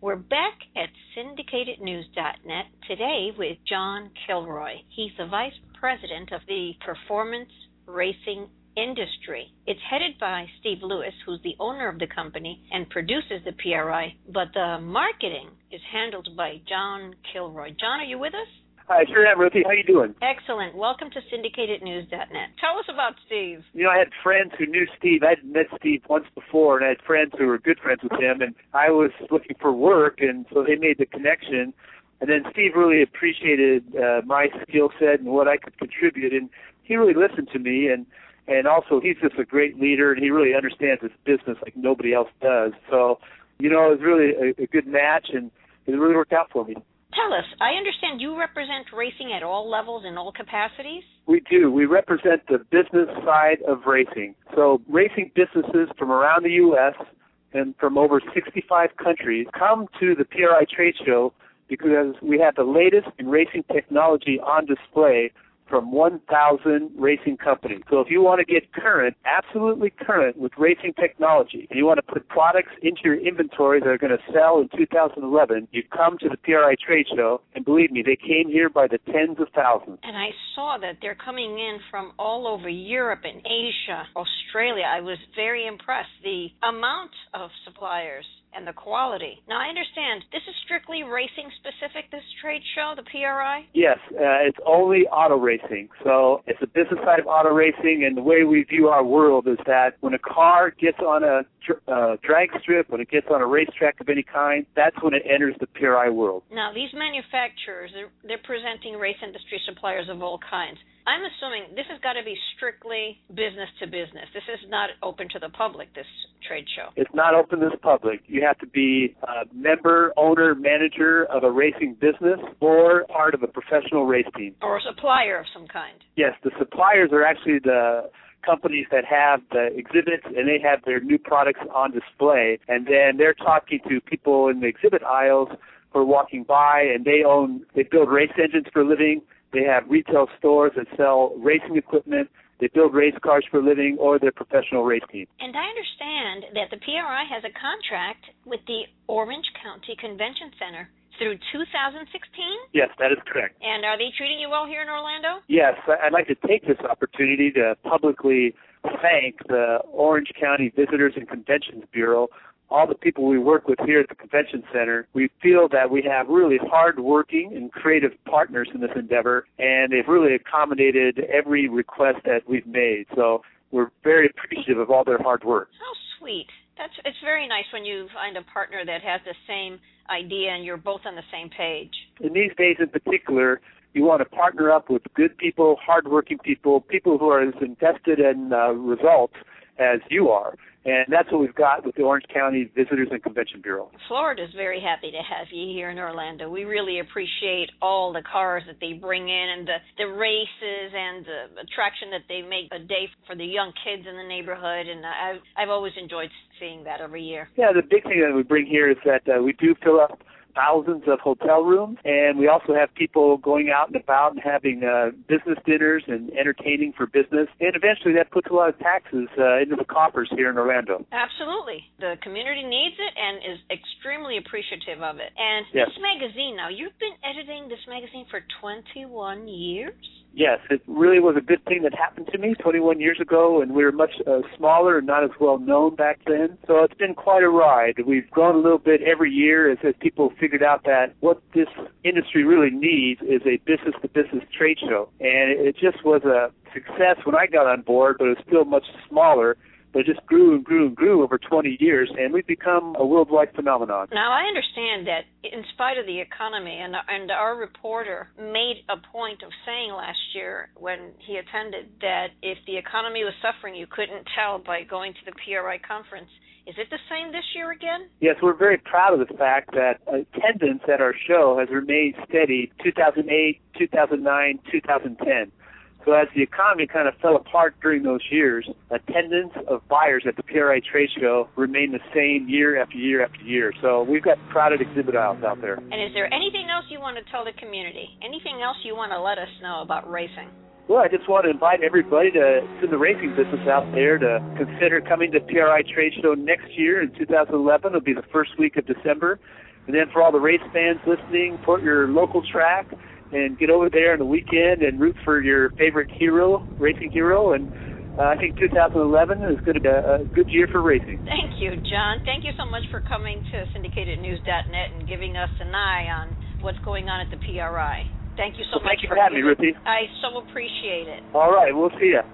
We're back at syndicatednews.net today with John Kilroy. He's the Vice President of the Performance Racing Industry. It's headed by Steve Lewis, who's the owner of the company and produces the PRI, but the marketing is handled by John Kilroy. John, are you with us? Hi, sure am, Ruthie. How you doing? Excellent. Welcome to syndicatednews.net. Tell us about Steve. You know, I had friends who knew Steve. I had met Steve once before, and I had friends who were good friends with him, and I was looking for work, and so they made the connection. And then Steve really appreciated my skill set and what I could contribute, and he really listened to me, and also he's just a great leader, and he really understands this business like nobody else does. So, you know, it was really a good match, and it really worked out for me. Tell us, I understand you represent racing at all levels and all capacities? We do. We represent the business side of racing. So racing businesses from around the U.S. and from over 65 countries come to the PRI trade show because we have the latest in racing technology on display from 1,000 racing companies. So if you want to get current, absolutely current with racing technology, and you want to put products into your inventory that are going to sell in 2011, you come to the PRI trade show, and believe me, they came here by the tens of thousands. And I saw that they're coming in from all over Europe and Asia, Australia. I was very impressed. The amount of suppliers and the quality. Now, I understand this is strictly racing specific, this trade show, the PRI? Yes, it's only auto racing. So it's the business side of auto racing, and the way we view our world is that when a car gets on a drag strip, when it gets on a racetrack of any kind, that's when it enters the PRI world. Now, these manufacturers, they're presenting race industry suppliers of all kinds. I'm assuming this has got to be strictly business to business. This is not open to the public, this trade show. It's not open to the public. You have to be a member, owner, manager of a racing business or part of a professional race team. Or a supplier of some kind. Yes, the suppliers are actually the companies that have the exhibits, and they have their new products on display, and then they're talking to people in the exhibit aisles who are walking by, and they build race engines for a living. They have retail stores that sell racing equipment. They build race cars for a living, or they're professional race teams. And I understand that the PRI has a contract with the Orange County Convention Center through 2016? Yes, that is correct. And are they treating you well here in Orlando? Yes, I'd like to take this opportunity to publicly thank the Orange County Visitors and Conventions Bureau, all the people we work with here at the Convention Center. We feel that we have really hard-working and creative partners in this endeavor, and they've really accommodated every request that we've made. So we're very appreciative of all their hard work. How sweet. It's very nice when you find a partner that has the same idea and you're both on the same page. In these days in particular, you want to partner up with good people, hard-working people, people who are as invested in results as you are. And that's what we've got with the Orange County Visitors and Convention Bureau. Florida's very happy to have you here in Orlando. We really appreciate all the cars that they bring in and the races and the attraction that they make a day for the young kids in the neighborhood. And I've always enjoyed seeing that every year. Yeah, the big thing that we bring here is that we do fill up thousands of hotel rooms, and we also have people going out and about and having business dinners and entertaining for business, and eventually that puts a lot of taxes into the coffers here in Orlando. Absolutely. The community needs it and is extremely appreciative of it. And yes. This magazine now, you've been editing this magazine for 21 years? Yes, it really was a good thing that happened to me 21 years ago, and we were much smaller and not as well known back then. So it's been quite a ride. We've grown a little bit every year as people figured out that what this industry really needs is a business-to-business trade show. And it just was a success when I got on board, but it was still much smaller. But it just grew and grew and grew over 20 years, and we've become a worldwide phenomenon. Now, I understand that in spite of the economy, and our reporter made a point of saying last year when he attended that if the economy was suffering, you couldn't tell by going to the PRI conference. Is it the same this year again? Yes, we're very proud of the fact that attendance at our show has remained steady 2008, 2009, 2010. So as the economy kind of fell apart during those years, attendance of buyers at the PRI trade show remained the same year after year after year. So we've got crowded exhibit aisles out there. And is there anything else you want to tell the community? Anything else you want to let us know about racing? Well, I just want to invite everybody in the racing business out there to consider coming to PRI Trade Show next year in 2011. It'll be the first week of December. And then for all the race fans listening, put your local track and get over there on the weekend and root for your favorite hero, racing hero. And I think 2011 is going to be a good year for racing. Thank you, John. Thank you so much for coming to syndicatednews.net and giving us an eye on what's going on at the PRI. Thank you so much. Thank you for having me, Ruthie. I so appreciate it. All right, we'll see you.